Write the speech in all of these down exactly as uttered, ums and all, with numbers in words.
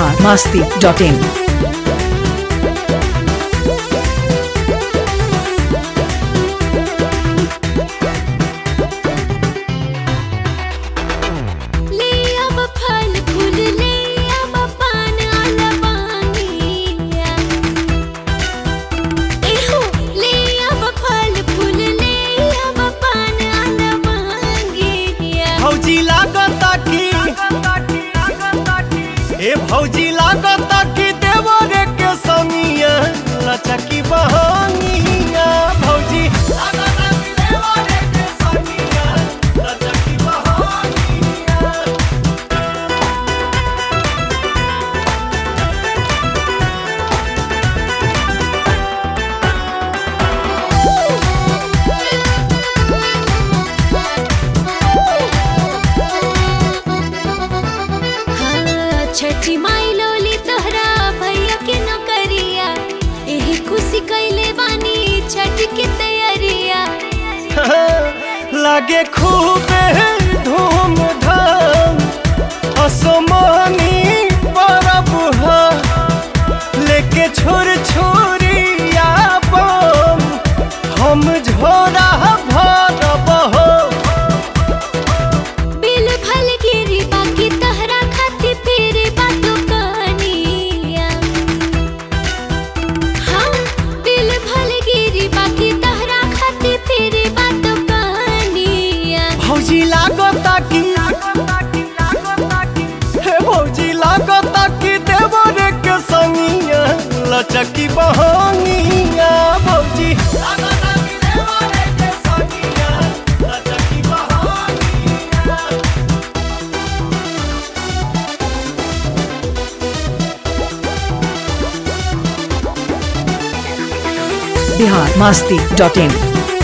बिहार मस्ती डॉट इन। भौजी लागता की ए भौजी लागता की देवरे के समिया लचकी बहनिया भौजी लागता की देवरे के समिया लचकी बहनिया। छठी माई लोली तोहरा भैया के नौकरिया एही खुशी कैले बानी छठ की तैयारिया। लागे खूबे धूमधाम असमानी परब ह लेके छोर छोरिया बम हम झोरा भरब हो। बिल भल गिरी बाकी तोहरा खातिर फिर बातो कहानिया। हाँ बिल भल गिरी बाकी तोहरा खातिर फिर बातो कहानिया। भौजी लागता की हे भौजी लागता की देवरे के संगिया लचकी बहनिया भौजी लागता की देवरे के संगिया लचकी बहनिया। बिहार मस्ती डॉट इन।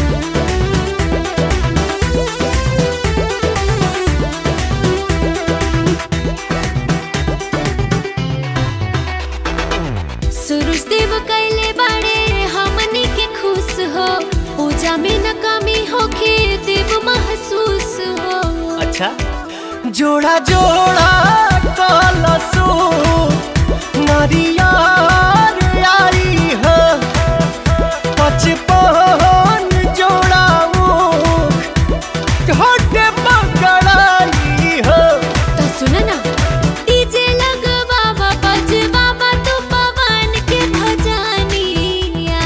सुरुज देव कैले बड़े हमनी के खुश हो पूजा में न कमी होके देव महसूस हो। अच्छा जोड़ा जोड़ा कलसो नारियार आई है पचपन जोड़ा घोटे पकड़ाई है। तो सुन ना डीजे लगवावा बजवावा तू पवन के भजनिया।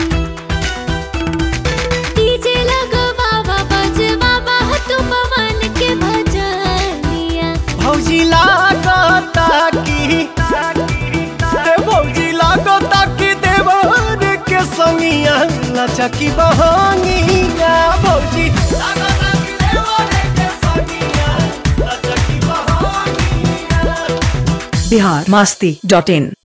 डीजे लगवावा बजवावा तू पवन के भजनिया। भौजी लागता की हे भौजी लागता की देवर के संगिया लचकी बहनिया भौजी लागता की देवर के संगिया लचकी बहनिया। बिहार मस्ती डॉट इन।